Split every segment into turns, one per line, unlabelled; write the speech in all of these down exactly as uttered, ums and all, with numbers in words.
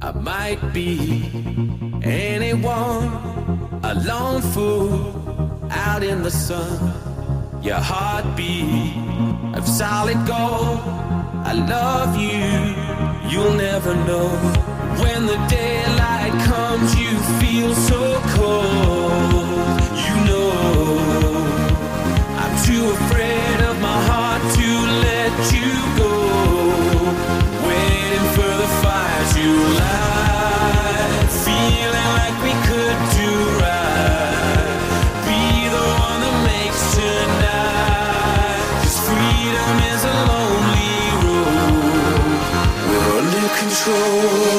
I might be anyone, a lone fool out in the sun. Your heartbeat of solid gold. I love you, you'll never know. When the daylight comes, you feel so cold. You know, I'm too afraid of my heart to let you go. Waiting for the fires you light, feeling like we could do right. Be the one that makes tonight. 'Cause freedom is a lonely road. We're under control.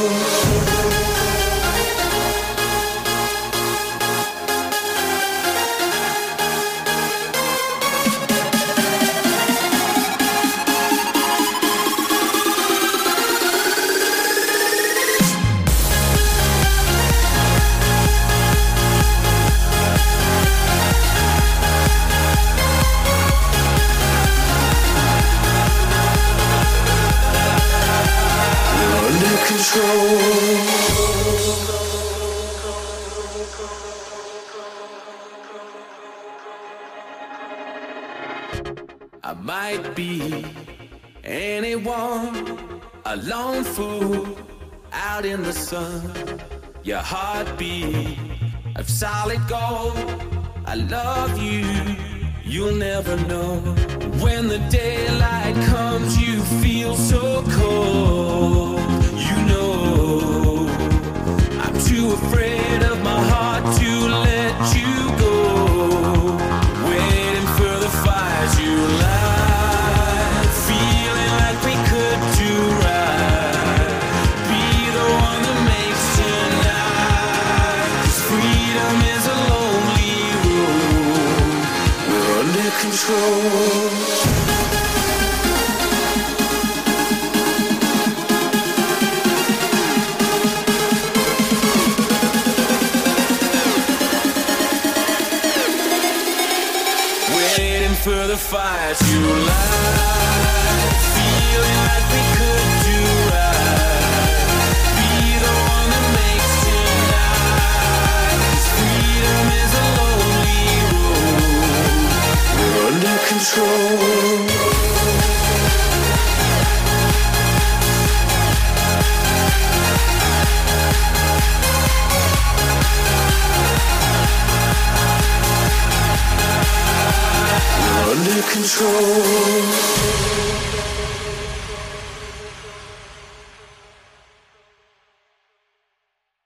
I might be anyone, a lone fool out in the sun. Your heartbeat of solid gold. I love you, you'll never know. When the daylight comes, you feel so cold. You know, I'm too afraid of my heart to let you go. Waiting for the fires you light, feeling like we could do right. Be the one that makes tonight. 'Cause freedom is a lonely road. We're under control. For the fires you light.